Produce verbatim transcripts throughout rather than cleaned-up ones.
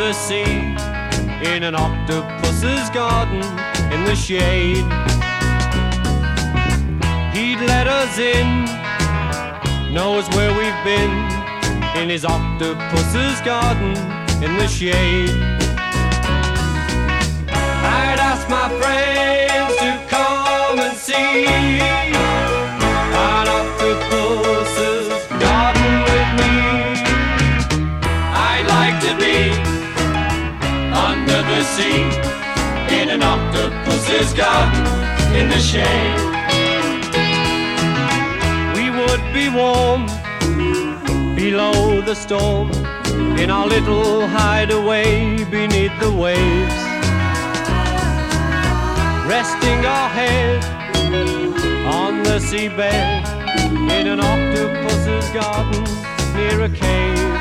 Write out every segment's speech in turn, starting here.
the sea, in an octopus's garden in the shade. He'd let us in, knows where we've been, in his octopus's garden in the shade. I'd ask my friends to come and see an octopus's garden with me. I'd like to be under the sea, in an octopus's garden in the shade. We would be warm below the storm, in our little hideaway beneath the waves, resting our head on the seabed, in an octopus's garden near a cave.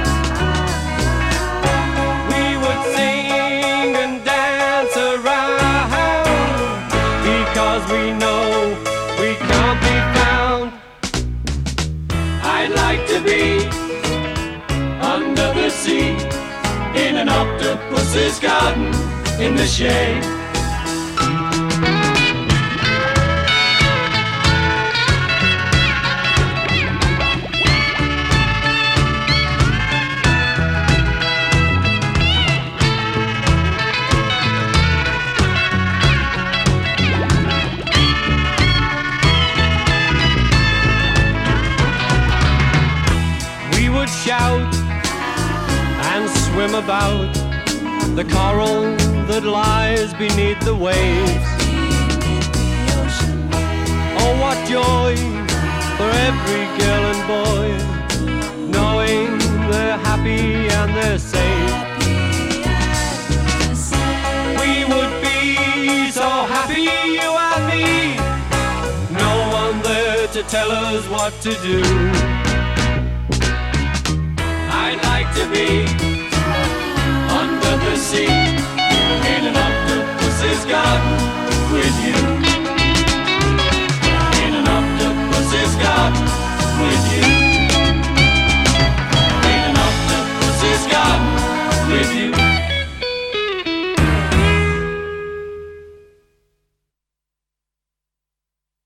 We would sing and dance around, because we know we can't be found. I'd like to be under the sea, in an octopus's garden in the shade. Shout and swim about the coral that lies beneath the waves. Oh, what joy for every girl and boy, knowing they're happy and they're safe. We would be so happy, you and me, no one there to tell us what to do. I'd like to be under the sea, in an octopus's garden with you. In an octopus's garden with you. In an octopus's garden with you.